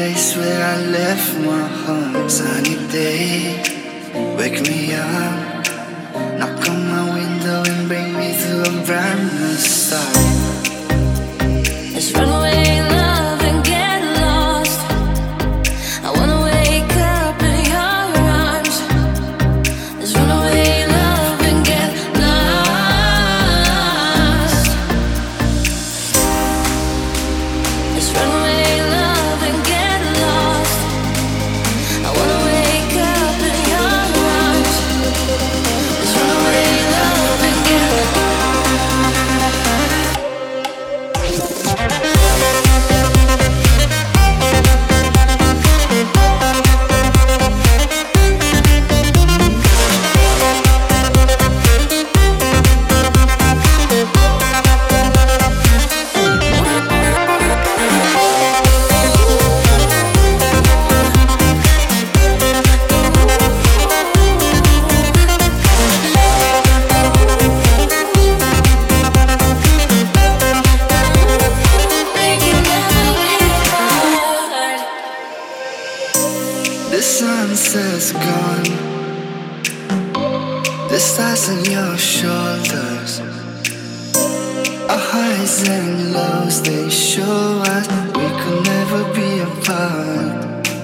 place where I left my home. Sunny day, wake me up, knock on my window and bring me to a brand new start. Let's run away, love, and get lost. I wanna wake up in your arms. Let's run away, love, and get lost. Let's run away, love, and get lost. I wanna wake up in your arms. Let's run away, love, and get lost. The sunset's gone, the stars on your shoulders. Our highs and lows, they show us we could never be apart.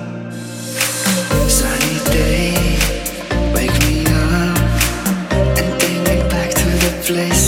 Sunny day, wake me up and take me back to the place